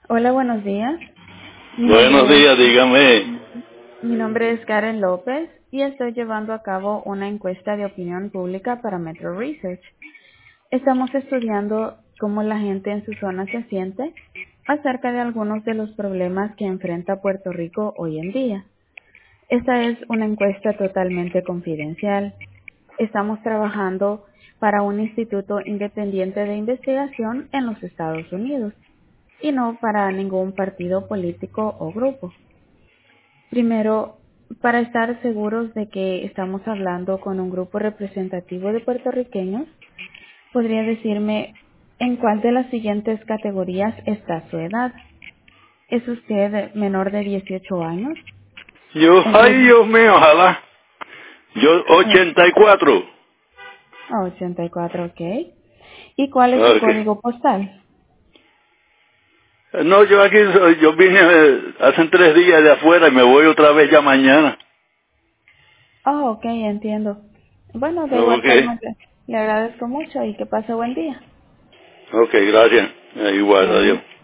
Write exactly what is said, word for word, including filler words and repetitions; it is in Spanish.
Hola, buenos días. Mi Buenos nombre es, días, dígame. mi nombre es Karen López y estoy llevando a cabo una encuesta de opinión pública para Metro Research. Estamos estudiando cómo la gente en su zona se siente acerca de algunos de los problemas que enfrenta Puerto Rico hoy en día. Esta es una encuesta totalmente confidencial. Estamos trabajando para un instituto independiente de investigación en los Estados Unidos y no para ningún partido político o grupo. Primero, para estar seguros de que estamos hablando con un grupo representativo de puertorriqueños, ¿podría decirme en cuál de las siguientes categorías está su edad? ¿Es usted menor de dieciocho años? Yo, ay Entre Dios mío, ojalá. Yo, oh, ochenta y cuatro. ochenta y cuatro, ok. ¿Y cuál es su Ok. código postal? No, yo aquí, soy- yo vine eh, hace tres días de afuera y me voy otra vez ya mañana. Oh, ok, entiendo. Bueno, de igual Ok. forma, le le agradezco mucho y que pase buen día. Ok, gracias. Eh, igual, Adiós. adiós.